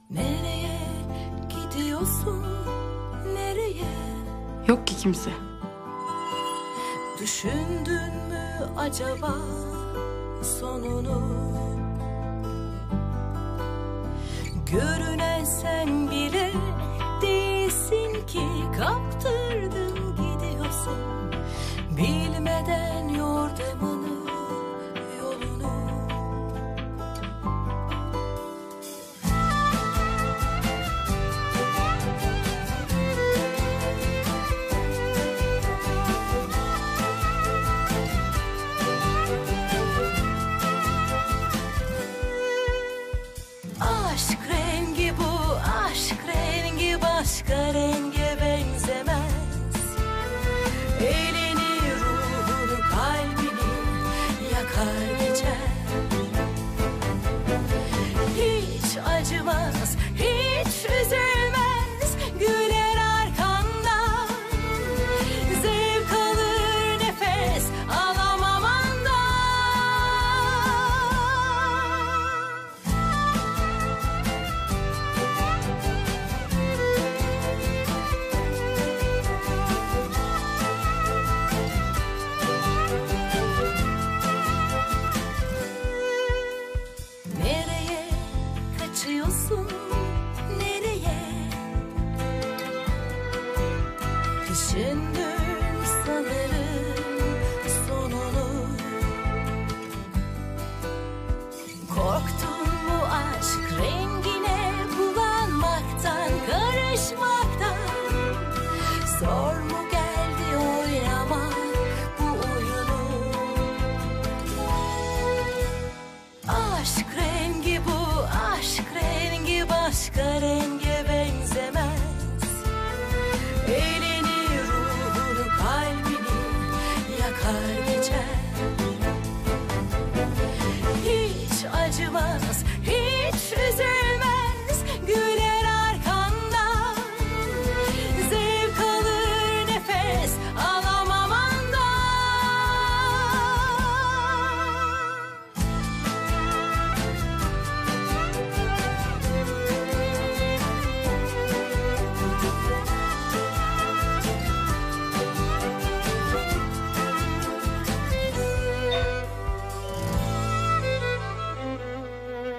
Nereye gidiyorsun, nereye? Yok ki kimse. Düşündün mü acaba sonunu? Görünen sen bile değilsin ki, kaptırdın gidiyorsun bilmeden yordamını, yolunu. Aşk rengi bu, aşk rengi başka renge benzemez. Elini, ruhunu, kalbini yakar geçer. Hiç acımaz, hiç üzülmez, güler arkandan. Zevk alır, nefes alamam andan. Nereye kaçıyorsun, nereye? Düşündün sanırım sonunu. Korktun mu aşk rengine bulanmaktan, karışmaktan? Zor mu geldi oynamak bu oyunu? Aşk rengi bu, aşk rengi başka renge benzemez. Elini, ruhunu, kalbini yakar geçer. Hiç acımaz, hiç üzülmez,